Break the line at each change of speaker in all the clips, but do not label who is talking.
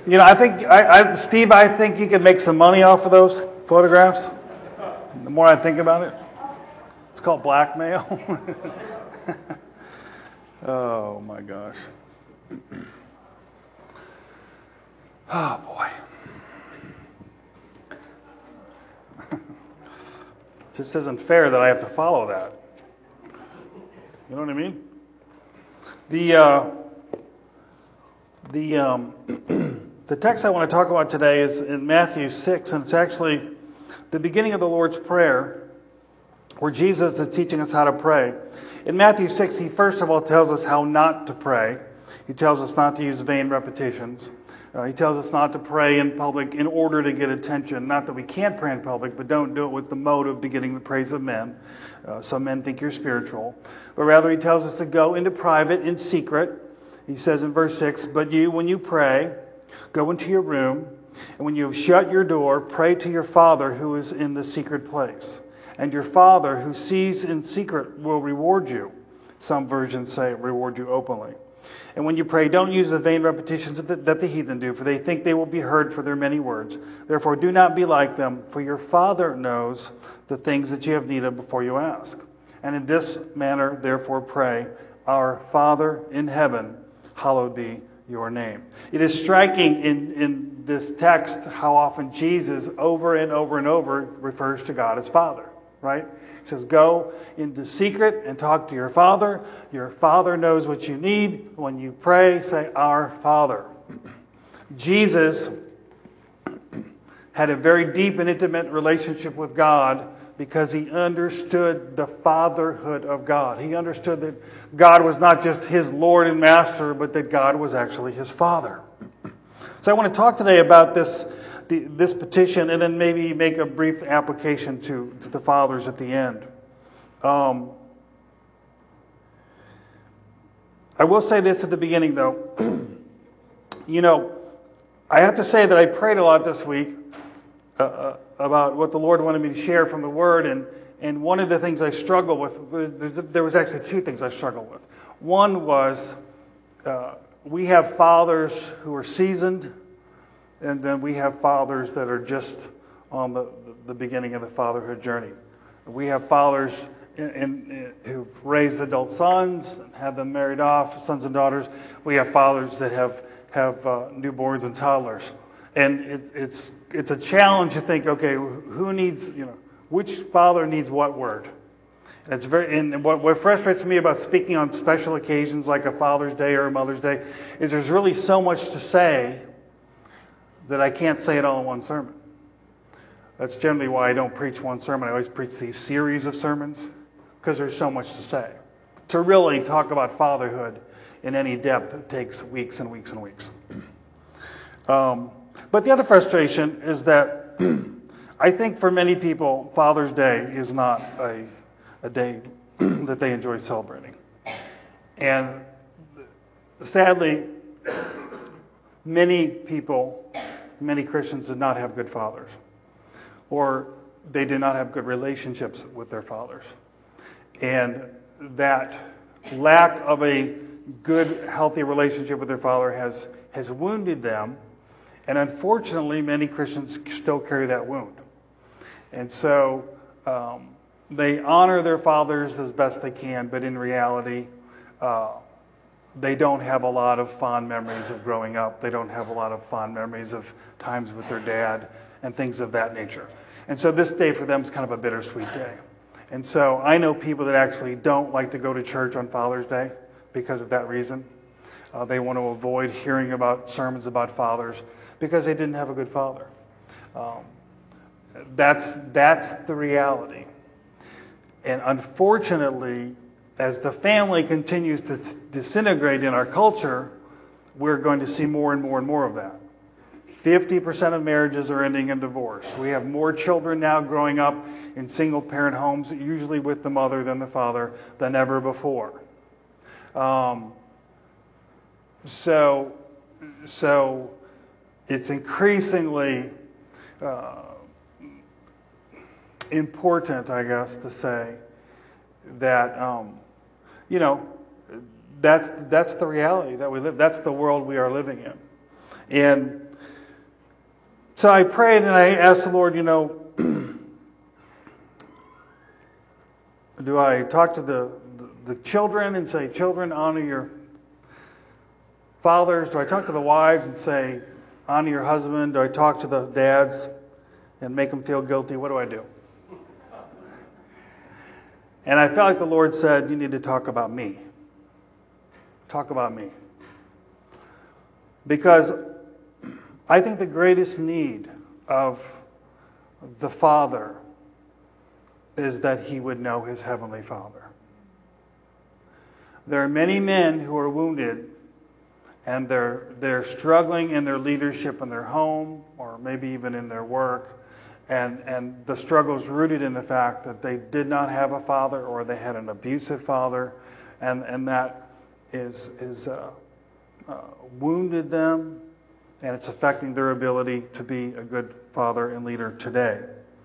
Steve, I think you could make some money off of those photographs. The more I think about it, it's called blackmail. Oh my gosh. Oh boy. Just isn't fair that I have to follow that. You know what I mean? The text I want to talk about today is in Matthew 6, and it's actually the beginning of the Lord's Prayer, where Jesus is teaching us how to pray. In Matthew 6, he first of all tells us how not to pray. He tells us not to use vain repetitions. He tells us not to pray in public in order to get attention. Not that we can't pray in public, but don't do it with the motive to getting the praise of men. Some men think you're spiritual. But rather he tells us to go into private, in secret. He says in verse 6, "But you, when you pray, go into your room, and when you have shut your door, pray to your Father who is in the secret place. And your Father who sees in secret will reward you." Some versions say reward you openly. "And when you pray, don't use the vain repetitions that the heathen do, for they think they will be heard for their many words. Therefore, do not be like them, for your Father knows the things that you have need of before you ask. And in this manner, therefore, pray, Our Father in heaven, hallowed be your name." It is striking in this text how often Jesus, over and over and over, refers to God as Father, right? He says, go into secret and talk to your Father. Your Father knows what you need. When you pray, say, Our Father. Jesus had a very deep and intimate relationship with God because he understood the fatherhood of God. He understood that God was not just his Lord and Master, but that God was actually his Father. So I want to talk today about this petition and then maybe make a brief application to the fathers at the end. I will say this at the beginning, though. I have to say that I prayed a lot this week about what the Lord wanted me to share from the Word, and one of the things I struggled with, there was actually two things I struggled with. One was we have fathers who are seasoned, and then we have fathers that are just on the beginning of the fatherhood journey. We have fathers who've raised adult sons, and have them married off, sons and daughters. We have fathers that have newborns and toddlers. And it's a challenge to think, okay, who needs, which father needs what word? And what frustrates me about speaking on special occasions like a Father's Day or a Mother's Day is there's really so much to say that I can't say it all in one sermon. That's generally why I don't preach one sermon. I always preach these series of sermons because there's so much to say. To really talk about fatherhood in any depth, it takes weeks and weeks and weeks. But the other frustration is that I think for many people, Father's Day is not a day that they enjoy celebrating. And sadly, many Christians did not have good fathers, or they did not have good relationships with their fathers. And that lack of a good, healthy relationship with their father has wounded them. And unfortunately, many Christians still carry that wound. And so they honor their fathers as best they can, but in reality, they don't have a lot of fond memories of growing up. They don't have a lot of fond memories of times with their dad and things of that nature. And so this day for them is kind of a bittersweet day. And so I know people that actually don't like to go to church on Father's Day because of that reason. They want to avoid hearing about sermons about fathers because they didn't have a good father. That's the reality. And unfortunately, as the family continues to disintegrate in our culture, we're going to see more and more and more of that. 50% of marriages are ending in divorce. We have more children now growing up in single-parent homes, usually with the mother than the father, than ever before. So it's increasingly important, I guess, to say that that's the reality that we live. That's the world we are living in, and So I prayed and I asked the Lord, do I talk to the children and say, children, honor your fathers? Do I talk to the wives and say, honor your husband? Do I talk to the dads and make them feel guilty? What do I do? And I felt like the Lord said, you need to talk about me. Talk about me. Because I think the greatest need of the Father is that he would know his Heavenly Father. There are many men who are wounded and they're struggling in their leadership in their home or maybe even in their work. And the struggle is rooted in the fact that they did not have a father or they had an abusive father, and that is wounded them, and it's affecting their ability to be a good father and leader today.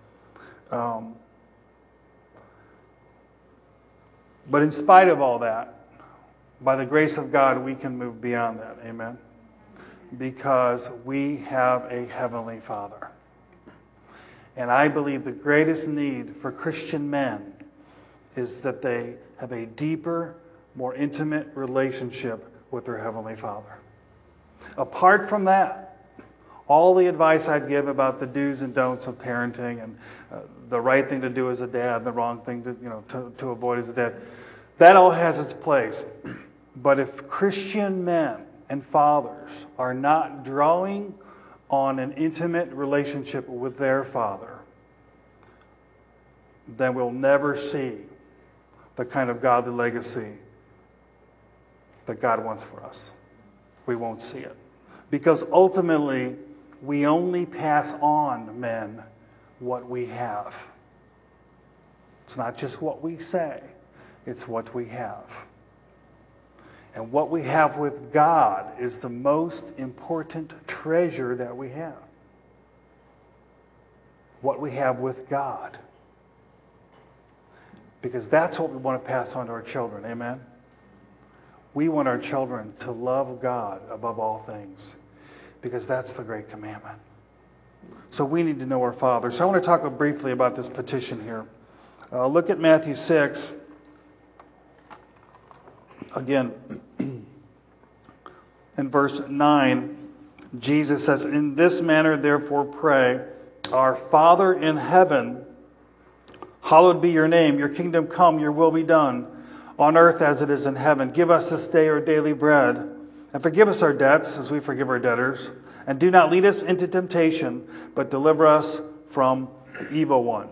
But in spite of all that, by the grace of God, we can move beyond that. Amen? Because we have a Heavenly Father. And I believe the greatest need for Christian men is that they have a deeper, more intimate relationship with their Heavenly Father. Apart from that, all the advice I'd give about the do's and don'ts of parenting and the right thing to do as a dad, the wrong thing to avoid as a dad, that all has its place. But if Christian men and fathers are not drawing on an intimate relationship with their Father, then we'll never see the kind of godly legacy that God wants for us. We won't see it. Because ultimately, we only pass on, men, what we have. It's not just what we say, it's what we have. And what we have with God is the most important treasure that we have. What we have with God. Because that's what we want to pass on to our children. Amen? We want our children to love God above all things. Because that's the great commandment. So we need to know our Father. So I want to talk briefly about this petition here. Look at Matthew 6. Again, in verse 9, Jesus says, "In this manner therefore pray, Our Father in heaven, hallowed be your name. Your kingdom come, your will be done, on earth as it is in heaven. Give us this day our daily bread, and forgive us our debts as we forgive our debtors. And do not lead us into temptation, but deliver us from the evil one."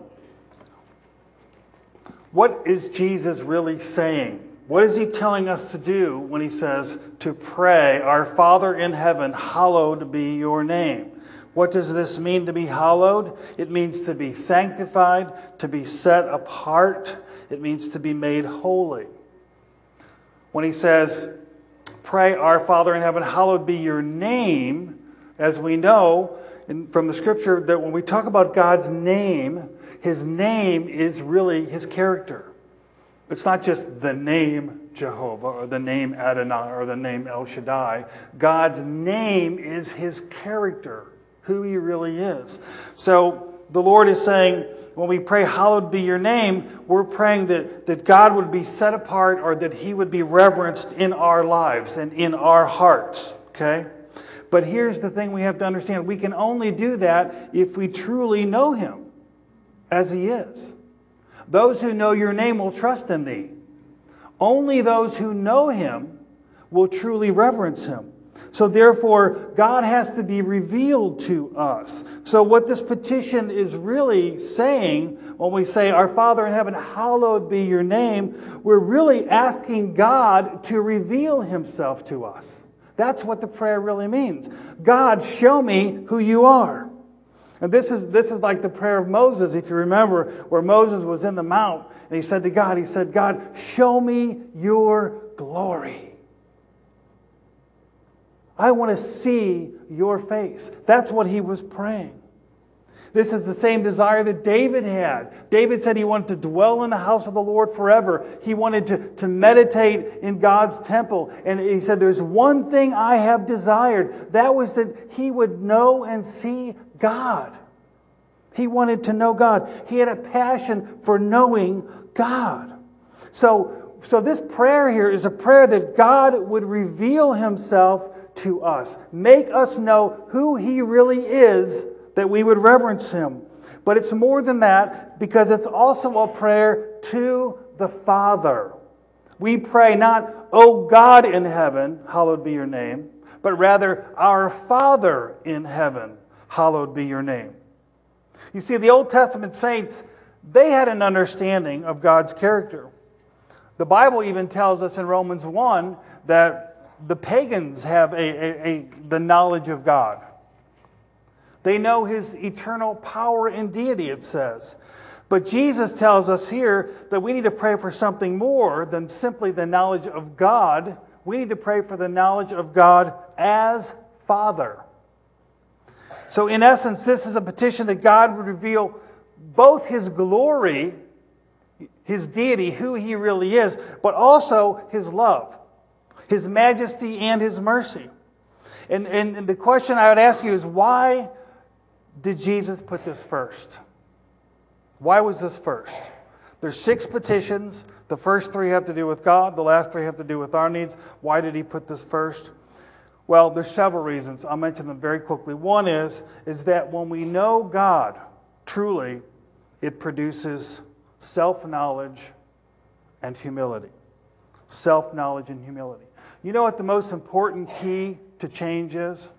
What is Jesus really saying? What is he telling us to do when he says to pray, "Our Father in heaven, hallowed be your name"? What does this mean, to be hallowed? It means to be sanctified, to be set apart. It means to be made holy. When he says, "Pray, Our Father in heaven, hallowed be your name," as we know from the Scripture that when we talk about God's name, his name is really his character. It's not just the name Jehovah or the name Adonai or the name El Shaddai. God's name is his character, who he really is. So the Lord is saying, when we pray, "Hallowed be your name," we're praying that God would be set apart, or that he would be reverenced in our lives and in our hearts. Okay? But here's the thing we have to understand. We can only do that if we truly know him as he is. Those who know your name will trust in thee. Only those who know him will truly reverence him. So therefore, God has to be revealed to us. So what this petition is really saying, when we say, "Our Father in heaven, hallowed be your name," we're really asking God to reveal himself to us. That's what the prayer really means. God, show me who you are. And this is like the prayer of Moses, if you remember, where Moses was in the mount and he said to God, "God, show me your glory. I want to see your face." That's what he was praying. This is the same desire that David had. David said he wanted to dwell in the house of the Lord forever. He wanted to meditate in God's temple. And he said, there's one thing I have desired. That was that he would know and see God. He wanted to know God. He had a passion for knowing God. So this prayer here is a prayer that God would reveal Himself to us. Make us know who He really is, that we would reverence Him. But it's more than that, because it's also a prayer to the Father. We pray not, O God in heaven, hallowed be your name, but rather, our Father in heaven, hallowed be your name. You see, the Old Testament saints, they had an understanding of God's character. The Bible even tells us in Romans 1 that the pagans have the knowledge of God. They know His eternal power and deity, it says. But Jesus tells us here that we need to pray for something more than simply the knowledge of God. We need to pray for the knowledge of God as Father. So in essence, this is a petition that God would reveal both His glory, His deity, who He really is, but also His love, His majesty, and His mercy. And the question I would ask you is, why did Jesus put this first? Why was this first? There's 6 petitions. The first 3 have to do with God. The last 3 have to do with our needs. Why did He put this first? Well, there's several reasons. I'll mention them very quickly. One is that when we know God truly, it produces self-knowledge and humility. Self-knowledge and humility. You know what the most important key to change is?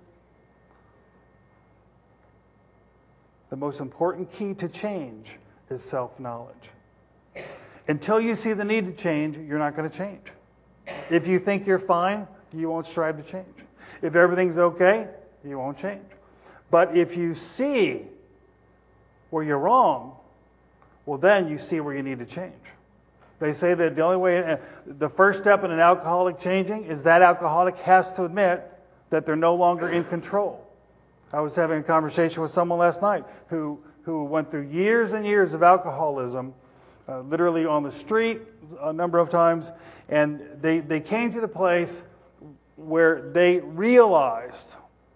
The most important key to change is self-knowledge. Until you see the need to change, you're not going to change. If you think you're fine, you won't strive to change. If everything's okay, you won't change. But if you see where you're wrong, well, then you see where you need to change. They say that the only way, the first step in an alcoholic changing is that alcoholic has to admit that they're no longer in control. I was having a conversation with someone last night who went through years and years of alcoholism, literally on the street a number of times, and they came to the place where they realized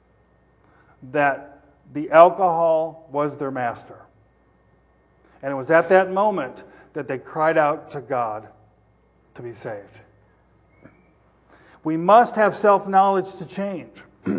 that the alcohol was their master. And it was at that moment that they cried out to God to be saved. We must have self-knowledge to change.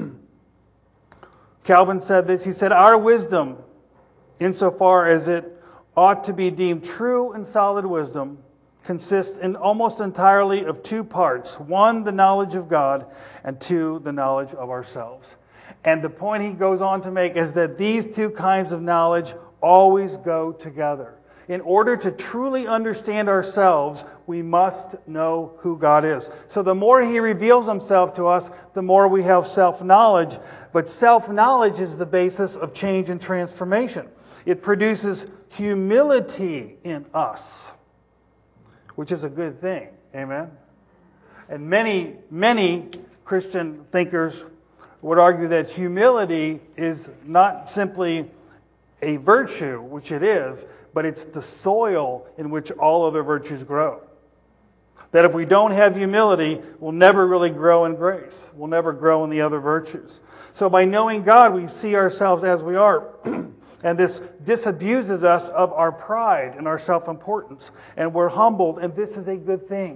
Calvin said this. He said, our wisdom, insofar as it ought to be deemed true and solid wisdom, consists in almost entirely of 2 parts. 1, the knowledge of God, and 2, the knowledge of ourselves. And the point he goes on to make is that these 2 kinds of knowledge always go together. In order to truly understand ourselves, we must know who God is. So the more He reveals Himself to us, the more we have self-knowledge. But self-knowledge is the basis of change and transformation. It produces humility in us, which is a good thing. Amen? And many Christian thinkers would argue that humility is not simply a virtue, which it is, but it's the soil in which all other virtues grow. That if we don't have humility, we'll never really grow in grace. We'll never grow in the other virtues. So by knowing God, we see ourselves as we are. And this disabuses us of our pride and our self-importance. And we're humbled, and this is a good thing.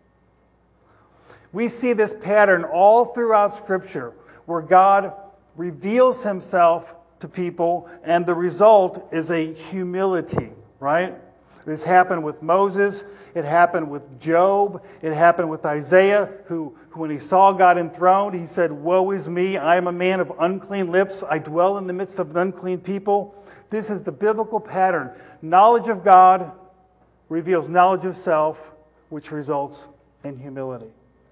We see this pattern all throughout Scripture, where God reveals Himself to people, and the result is a humility, right? This happened with Moses. It happened with Job. It happened with Isaiah, who when he saw God enthroned, he said, woe is me, I am a man of unclean lips. I dwell in the midst of an unclean people. This is the biblical pattern. Knowledge of God reveals knowledge of self, which results in humility.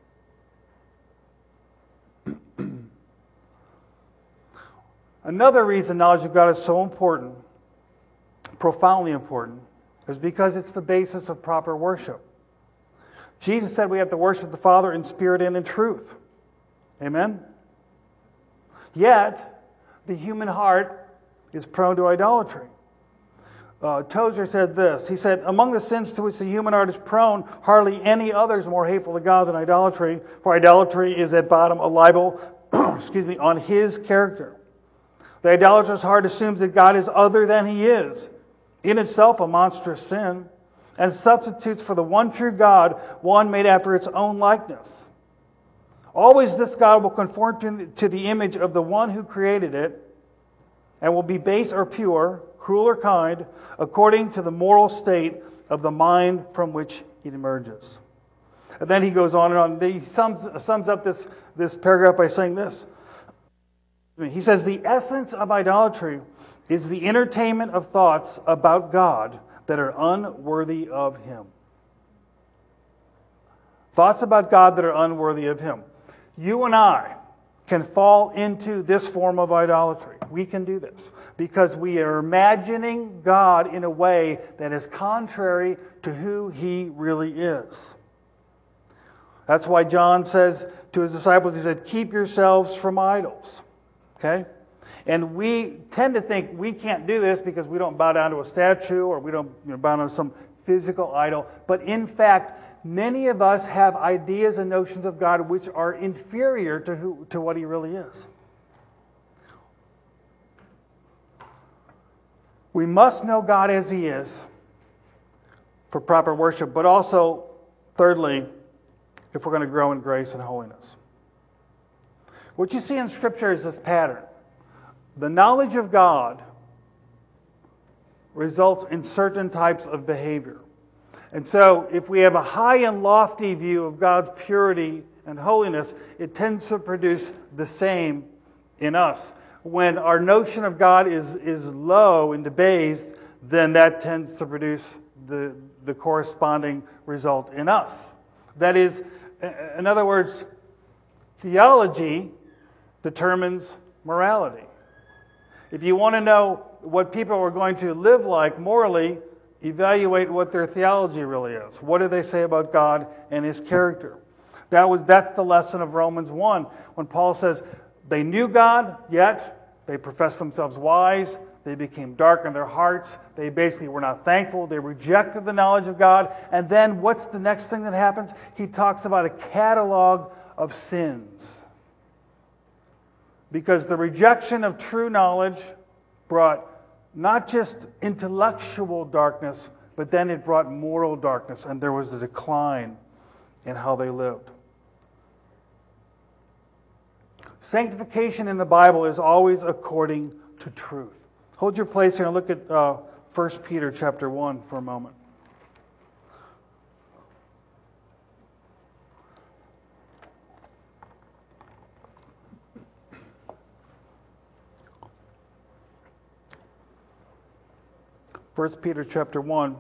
Another reason knowledge of God is so important, profoundly important, is because it's the basis of proper worship. Jesus said we have to worship the Father in spirit and in truth. Amen? Yet, the human heart is prone to idolatry. Tozer said this. He said, among the sins to which the human heart is prone, hardly any other is more hateful to God than idolatry, for idolatry is at bottom a libel on His character. The idolatrous heart assumes that God is other than He is, in itself a monstrous sin, and substitutes for the one true God one made after its own likeness. Always this God will conform to the image of the one who created it, and will be base or pure, cruel or kind, according to the moral state of the mind from which it emerges. And then he goes on and on. He sums up this paragraph by saying this. He says, the essence of idolatry is the entertainment of thoughts about God that are unworthy of Him. Thoughts about God that are unworthy of Him. You and I can fall into this form of idolatry. We can do this because we are imagining God in a way that is contrary to who He really is. That's why John says to his disciples, he said, keep yourselves from idols. Okay? And we tend to think we can't do this because we don't bow down to a statue or we don't bow down to some physical idol. But in fact, many of us have ideas and notions of God which are inferior to what He really is. We must know God as He is for proper worship, but also, thirdly, if we're going to grow in grace and holiness. What you see in Scripture is this pattern. The knowledge of God results in certain types of behavior. And so, if we have a high and lofty view of God's purity and holiness, it tends to produce the same in us. When our notion of God is low and debased, then that tends to produce the corresponding result in us. That is, in other words, theology determines morality. If you want to know what people are going to live like morally, evaluate what their theology really is. What do they say about God and His character? That's the lesson of Romans 1, when Paul says they knew God, yet they professed themselves wise. They became dark in their hearts. They basically were not thankful. They rejected the knowledge of God. And then what's the next thing that happens? He talks about a catalog of sins. Because the rejection of true knowledge brought not just intellectual darkness, but then it brought moral darkness, and there was a decline in how they lived. Sanctification in the Bible is always according to truth. Hold your place here and look at 1 Peter chapter 1 for a moment. First Peter chapter 1.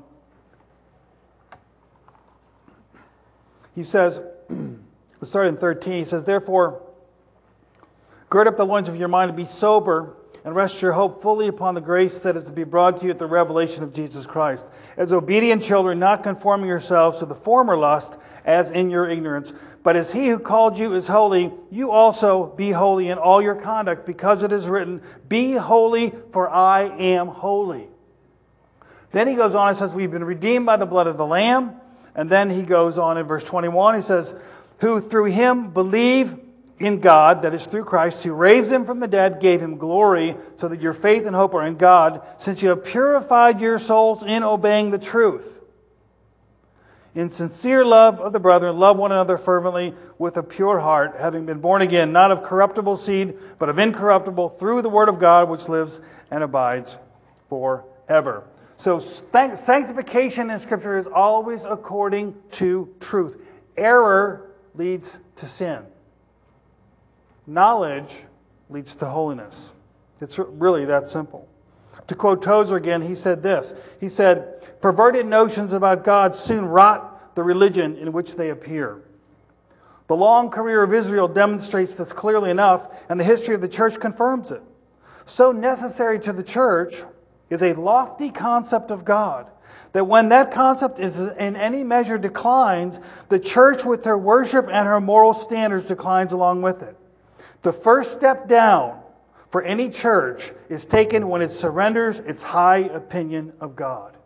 He says, let's start in 13. He says, therefore, gird up the loins of your mind and be sober, and rest your hope fully upon the grace that is to be brought to you at the revelation of Jesus Christ. As obedient children, not conforming yourselves to the former lust, as in your ignorance, but as He who called you is holy, you also be holy in all your conduct, because it is written, be holy, for I am holy. Then he goes on and says, we've been redeemed by the blood of the Lamb. And then he goes on in verse 21, he says, who through Him believe in God, that is through Christ, who raised Him from the dead, gave Him glory, so that your faith and hope are in God, since you have purified your souls in obeying the truth. In sincere love of the brethren, love one another fervently with a pure heart, having been born again, not of corruptible seed, but of incorruptible, through the word of God, which lives and abides forever. So sanctification in Scripture is always according to truth. Error leads to sin. Knowledge leads to holiness. It's really that simple. To quote Tozer again, he said this. He said, perverted notions about God soon rot the religion in which they appear. The long career of Israel demonstrates this clearly enough, and the history of the church confirms it. So necessary to the church is a lofty concept of God, that when that concept is in any measure declines, the church with her worship and her moral standards declines along with it. The first step down for any church is taken when it surrenders its high opinion of God.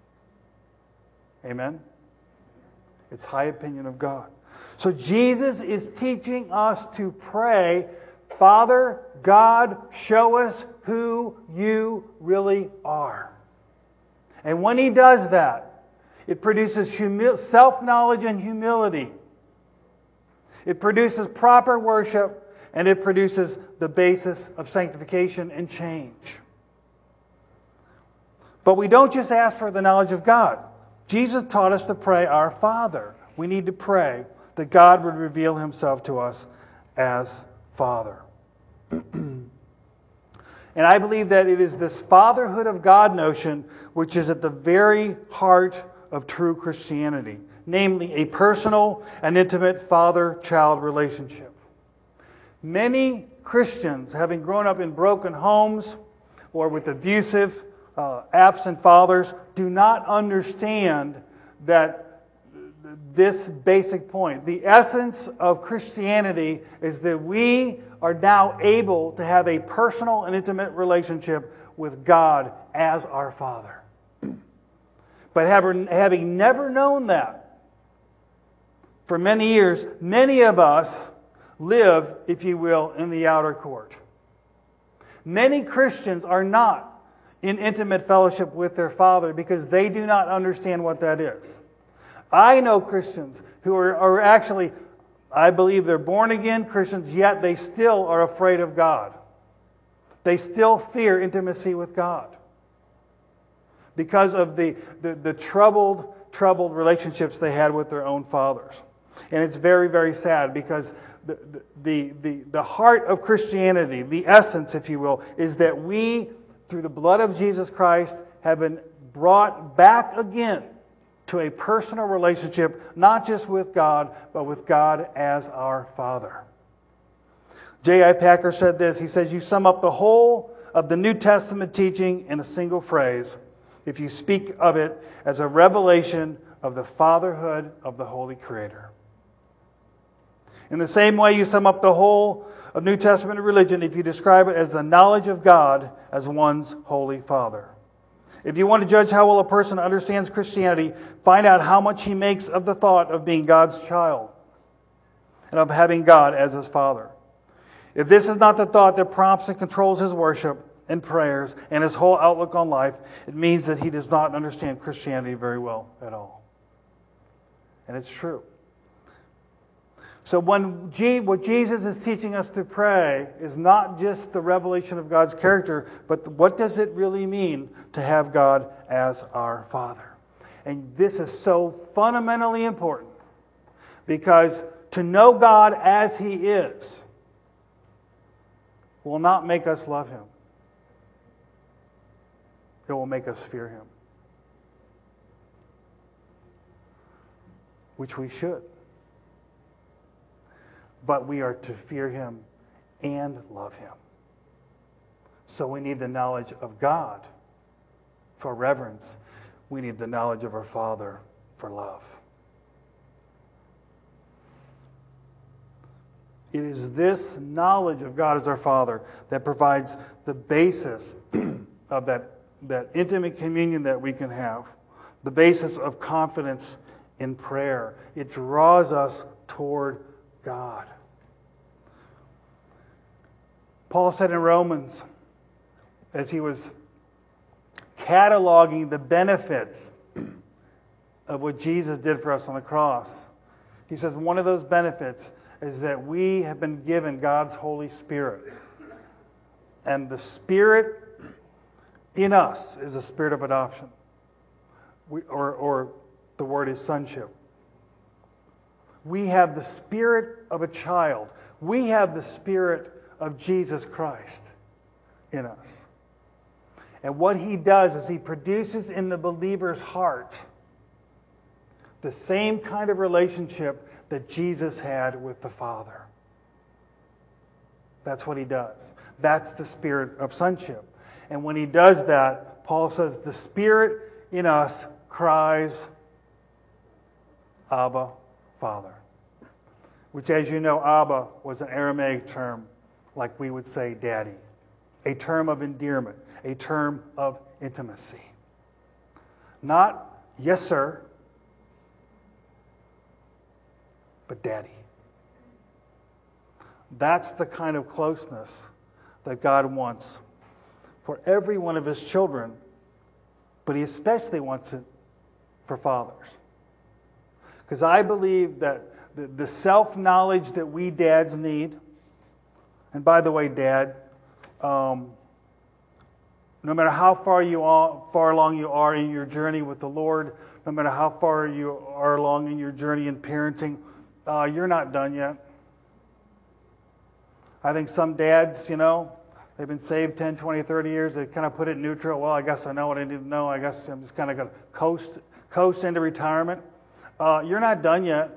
Amen? Its high opinion of God. So Jesus is teaching us to pray, Father, God, show us who you really are. And when He does that, it produces self-knowledge and humility. It produces proper worship, and it produces the basis of sanctification and change. But we don't just ask for the knowledge of God. Jesus taught us to pray, Our Father. We need to pray that God would reveal Himself to us as Father. And I believe that it is this fatherhood of God notion which is at the very heart of true Christianity, namely a personal and intimate father-child relationship. Many Christians, having grown up in broken homes or with abusive, absent fathers, do not understand that this basic point. The essence of Christianity is that we are now able to have a personal and intimate relationship with God as our Father. But having never known that, for many years, many of us live, if you will, in the outer court. Many Christians are not in intimate fellowship with their Father because they do not understand what that is. I know Christians who are actually, I believe they're born again Christians, yet they still are afraid of God. They still fear intimacy with God because of the troubled relationships they had with their own fathers. And it's very, very sad because the heart of Christianity, the essence, if you will, is that we, through the blood of Jesus Christ, have been brought back again to a personal relationship, not just with God, but with God as our Father. J.I. Packer said this. He says, you sum up the whole of the New Testament teaching in a single phrase if you speak of it as a revelation of the fatherhood of the Holy Creator. In the same way, you sum up the whole of New Testament religion if you describe it as the knowledge of God as one's Holy Father. If you want to judge how well a person understands Christianity, find out how much he makes of the thought of being God's child and of having God as his Father. If this is not the thought that prompts and controls his worship and prayers and his whole outlook on life, it means that he does not understand Christianity very well at all. And it's true. So what Jesus is teaching us to pray is not just the revelation of God's character, but what does it really mean to have God as our Father? And this is so fundamentally important because to know God as He is will not make us love Him. It will make us fear Him, which we should. But we are to fear Him and love Him. So we need the knowledge of God for reverence. We need the knowledge of our Father for love. It is this knowledge of God as our Father that provides the basis of that intimate communion that we can have, the basis of confidence in prayer. It draws us toward God. Paul said in Romans, as he was cataloging the benefits of what Jesus did for us on the cross, he says one of those benefits is that we have been given God's Holy Spirit. And the Spirit in us is a spirit of adoption. Or the word is sonship. We have the spirit of a child. We have the Spirit of Jesus Christ in us. And what He does is He produces in the believer's heart the same kind of relationship that Jesus had with the Father. That's what He does. That's the spirit of sonship. And when He does that, Paul says the Spirit in us cries, Abba, Father. Which, as you know, Abba was an Aramaic term, like we would say daddy. a term of endearment, a term of intimacy. Not, yes, sir, but Daddy. That's the kind of closeness that God wants for every one of His children, but He especially wants it for fathers. Because I believe that the self-knowledge that we dads need, and by the way, Dad, no matter how far along you are in your journey with the Lord, no matter how far you are along in your journey in parenting, you're not done yet. I think some dads, they've been saved 10, 20, 30 years. They kind of put it neutral. Well, I guess I know what I need to know. I guess I'm just kind of going to coast into retirement. You're not done yet.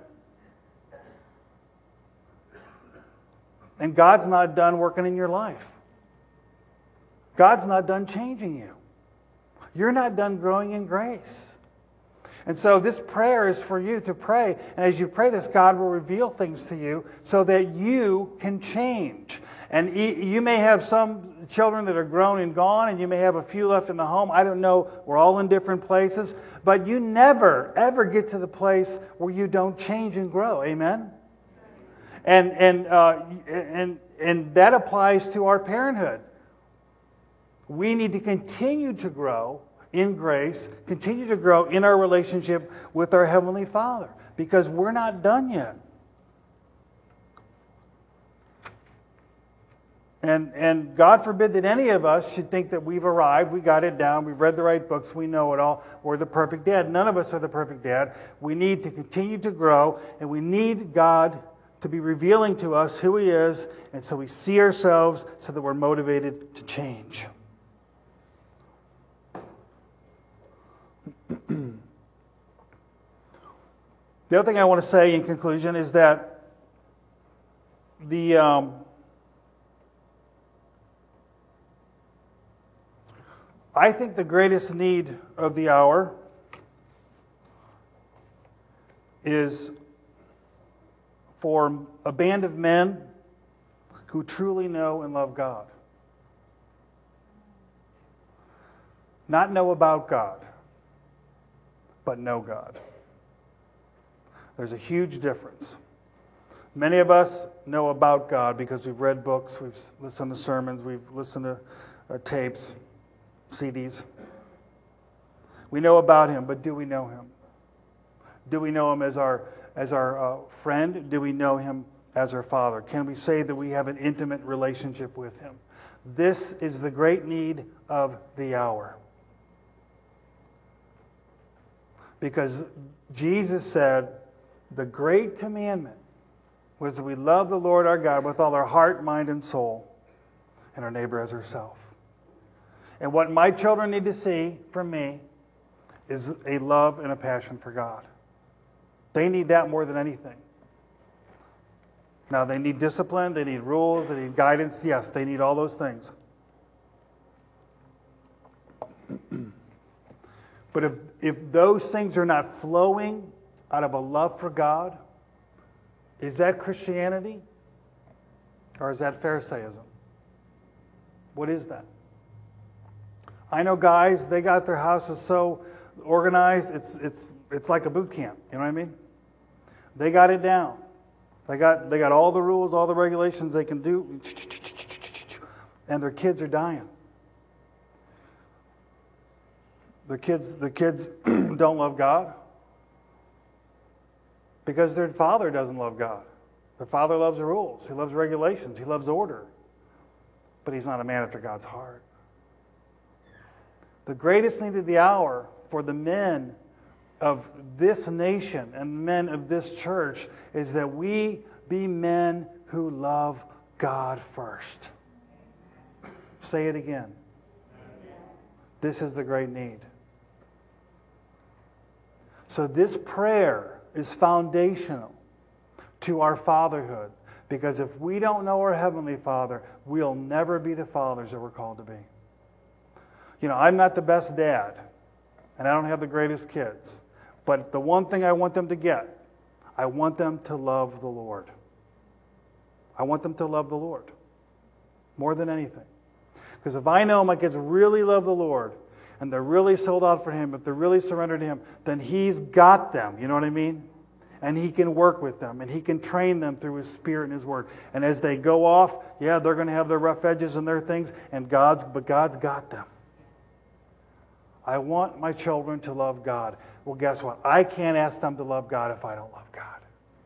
And God's not done working in your life. God's not done changing you. You're not done growing in grace. And so this prayer is for you to pray. And as you pray this, God will reveal things to you so that you can change. And you may have some children that are grown and gone, and you may have a few left in the home. I don't know. We're all in different places. But you never, ever get to the place where you don't change and grow. Amen? And that applies to our parenthood. We need to continue to grow in grace, continue to grow in our relationship with our Heavenly Father, because we're not done yet. And God forbid that any of us should think that we've arrived, we got it down, we've read the right books, we know it all, we're the perfect dad. None of us are the perfect dad. We need to continue to grow, and we need God to be revealing to us who He is, and so we see ourselves so that we're motivated to change. The other thing I want to say in conclusion is that I think the greatest need of the hour is for a band of men who truly know and love God. Not know about God, but know God. There's a huge difference. Many of us know about God because we've read books, we've listened to sermons, we've listened to tapes, CDs. We know about Him, but do we know Him? Do we know Him as our friend? Do we know Him as our Father? Can we say that we have an intimate relationship with Him? This is the great need of the hour. Because Jesus said, the great commandment was that we love the Lord our God with all our heart, mind, and soul, and our neighbor as ourselves. And what my children need to see from me is a love and a passion for God. They need that more than anything. Now, they need discipline, they need rules, they need guidance. Yes, they need all those things. But if those things are not flowing out of a love for God, is that Christianity? Or is that Pharisaism? What is that? I know guys, they got their houses so organized, it's like a boot camp. You know what I mean? They got it down. They got all the rules, all the regulations they can do, and their kids are dying. The kids don't love God because their father doesn't love God. Their father loves the rules. He loves regulations. He loves order. But he's not a man after God's heart. The greatest need of the hour for the men of this nation and men of this church is that we be men who love God first. Say it again. This is the great need. So this prayer is foundational to our fatherhood. Because if we don't know our Heavenly Father, we'll never be the fathers that we're called to be. You know, I'm not the best dad, and I don't have the greatest kids. But the one thing I want them to get, I want them to love the Lord. I want them to love the Lord more than anything. Because if I know my kids really love the Lord, and they're really sold out for Him, if they're really surrendered to Him, then He's got them. You know what I mean? And He can work with them, and He can train them through His Spirit and His Word. And as they go off, yeah, they're going to have their rough edges and their things, but God's got them. I want my children to love God. Well, guess what? I can't ask them to love God if I don't love God.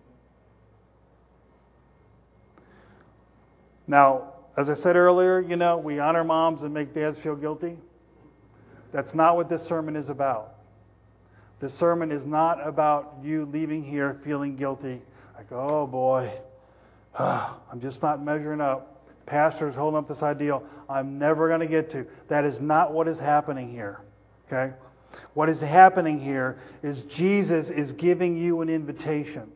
Now, as I said earlier, we honor moms and make dads feel guilty. That's not what this sermon is about. This sermon is not about you leaving here feeling guilty. Like, oh boy, I'm just not measuring up. Pastor's holding up this ideal I'm never going to get to. That is not what is happening here. Okay? What is happening here is Jesus is giving you an invitation.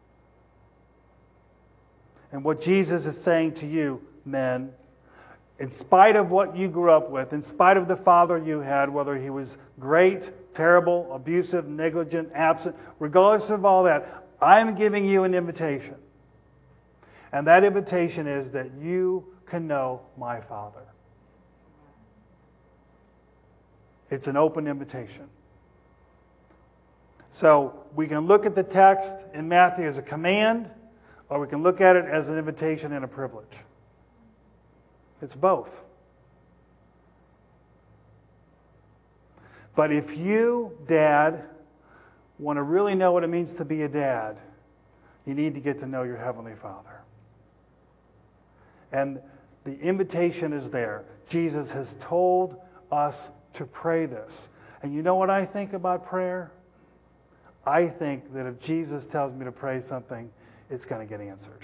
And what Jesus is saying to you, men, in spite of what you grew up with, in spite of the father you had, whether he was great, terrible, abusive, negligent, absent, regardless of all that, I'm giving you an invitation. And that invitation is that you can know my Father. It's an open invitation. So we can look at the text in Matthew as a command, or we can look at it as an invitation and a privilege. It's both. But if you, Dad, want to really know what it means to be a dad, you need to get to know your Heavenly Father. And the invitation is there. Jesus has told us to pray this. And you know what I think about prayer? I think that if Jesus tells me to pray something, it's going to get answered.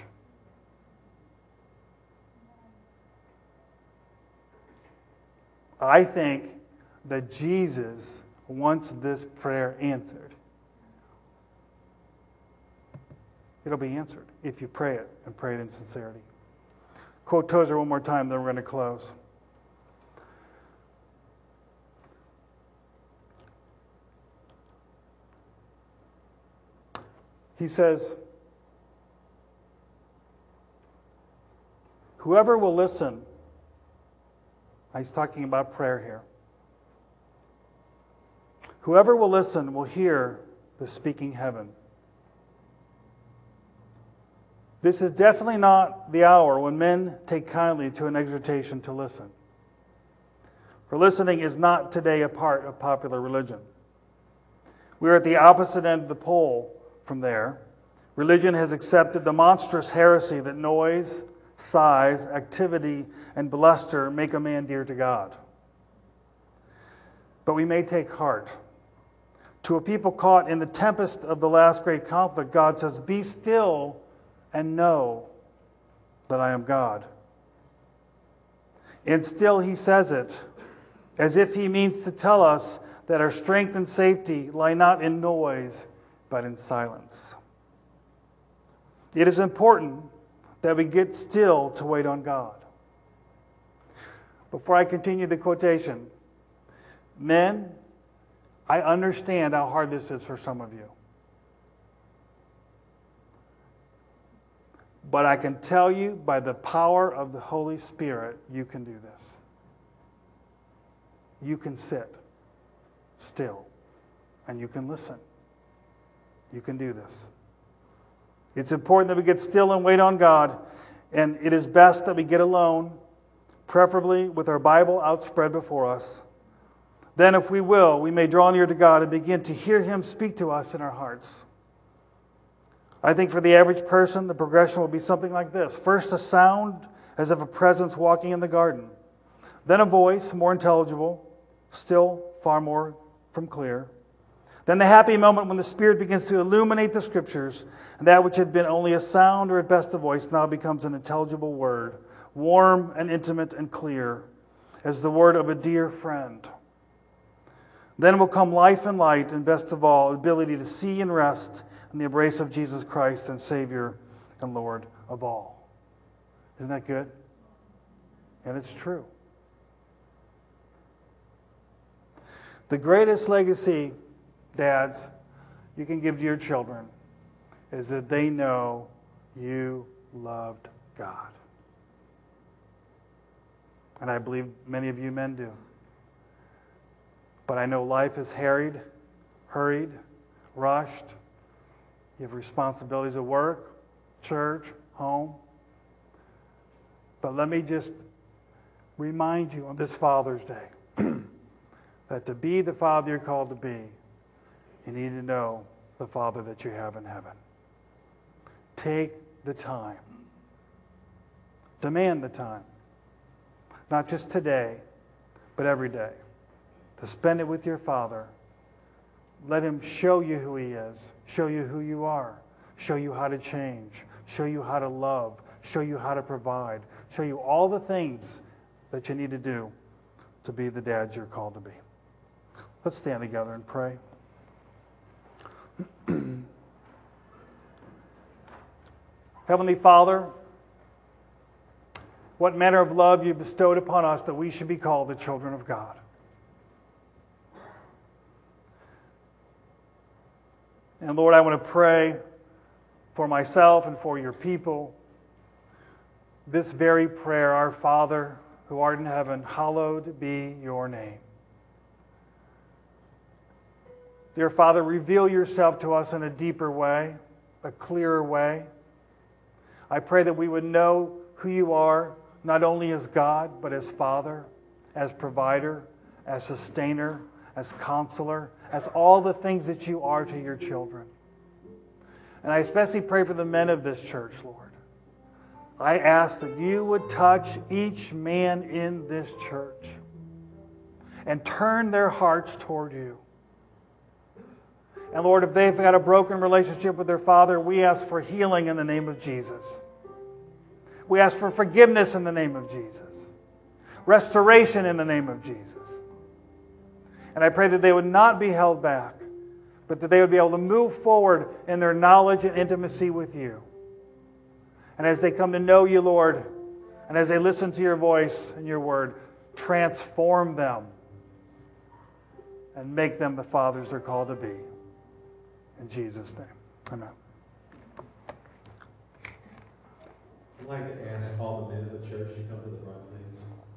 I think that Jesus wants this prayer answered. It'll be answered if you pray it and pray it in sincerity. Quote Tozer one more time, then we're going to close. He says, whoever will listen, he's talking about prayer here. Whoever will listen will hear the speaking heaven. This is definitely not the hour when men take kindly to an exhortation to listen. For listening is not today a part of popular religion. We are at the opposite end of the pole from there. Religion has accepted the monstrous heresy that noise, size, activity, and bluster make a man dear to God. But we may take heart. To a people caught in the tempest of the last great conflict, God says, "Be still and know that I am God." And still He says it as if He means to tell us that our strength and safety lie not in noise, but in silence. It is important that we get still to wait on God. Before I continue the quotation, men, I understand how hard this is for some of you. But I can tell you, by the power of the Holy Spirit, you can do this. You can sit still, and you can listen. You can do this. It's important that we get still and wait on God, and it is best that we get alone, preferably with our Bible outspread before us. Then, if we will, we may draw near to God and begin to hear Him speak to us in our hearts. I think for the average person, the progression will be something like this. First, a sound as of a presence walking in the garden. Then a voice, more intelligible, still far more from clear. Then the happy moment when the Spirit begins to illuminate the Scriptures, and that which had been only a sound or at best a voice now becomes an intelligible word, warm and intimate and clear, as the word of a dear friend. Then will come life and light, and best of all, ability to see and rest in the embrace of Jesus Christ and Savior and Lord of all. Isn't that good? And it's true. The greatest legacy, dads, you can give to your children is that they know you loved God. And I believe many of you men do. But I know life is hurried, rushed. You have responsibilities at work, church, home. But let me just remind you on this Father's Day that to be the father you're called to be, you need to know the Father that you have in heaven. Take the time. Demand the time. Not just today, but every day. To spend it with your Father. Let Him show you who He is. Show you who you are. Show you how to change. Show you how to love. Show you how to provide. Show you all the things that you need to do to be the dad you're called to be. Let's stand together and pray. Heavenly Father, what manner of love you bestowed upon us that we should be called the children of God. And Lord, I want to pray for myself and for your people. This very prayer, our Father, who art in heaven, hallowed be your name. Dear Father, reveal yourself to us in a deeper way, a clearer way. I pray that we would know who you are, not only as God, but as Father, as provider, as sustainer, as counselor, as all the things that you are to your children. And I especially pray for the men of this church, Lord. I ask that you would touch each man in this church and turn their hearts toward you. And Lord, if they've got a broken relationship with their Father, we ask for healing in the name of Jesus. We ask for forgiveness in the name of Jesus. Restoration in the name of Jesus. And I pray that they would not be held back, but that they would be able to move forward in their knowledge and intimacy with you. And as they come to know you, Lord, and as they listen to your voice and your word, transform them and make them the fathers they're called to be. In Jesus' name, amen.
I'd like to ask all the men of the church to come to the front, please.